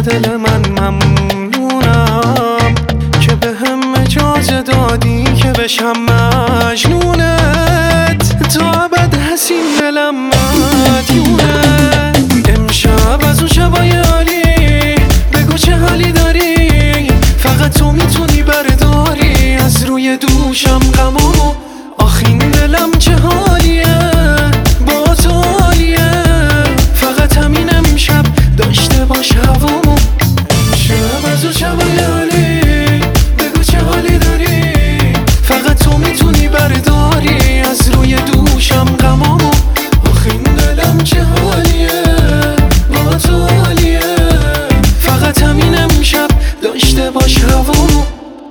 دل من ممنونم که به هم اجازه دادی که بشم مجنونت، تا ابد حسین دلم مدیونه. امشب از اون شبای عالی بگو چه حالی داری، فقط تو میتونی برداری از روی دوشم غمامو. آخ این دلم چه حالیه با تو حالیه، فقط همین امشب داشته باش هوامو. امشب از اون شبای عالی بگو چه حالی داری، فقط تو میتونی برداری از روی دوشم غمامو. آخ این دلم چه حالیه با تو حالیه، فقط همین امشب داشته باش هوامو.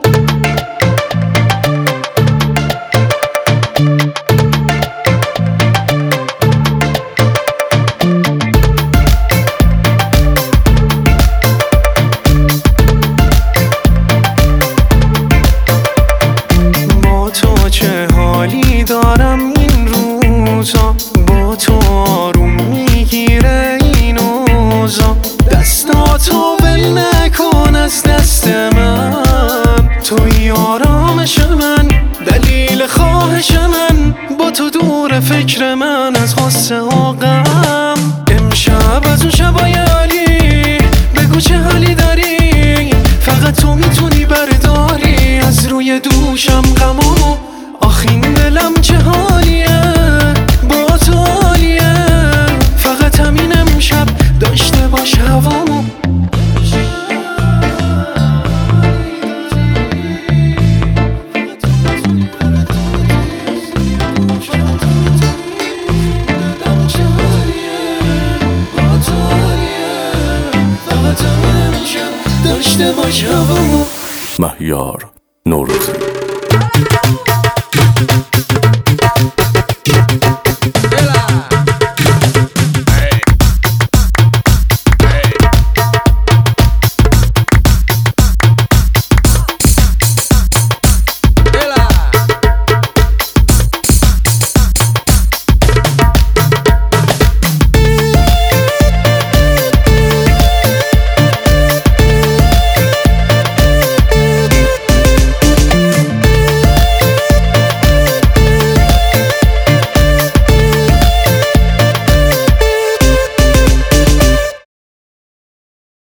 دارم این روزا با تو آروم میگیره این اوضاع، دستاتو ول نکن از دست من، توی آرامش من دلیل خواهش من، با تو دور فکر من از غصه و غم. امشب از اون شبای عالی بگو چه حالی داری، فقط تو میتونی برداری از روی دوشم غمامو. آخ این دلم چه حالیه با تو حالیه، فقط همین امشب داشته باش هوامو. داشته باش هوامو. مهیار نوروزی.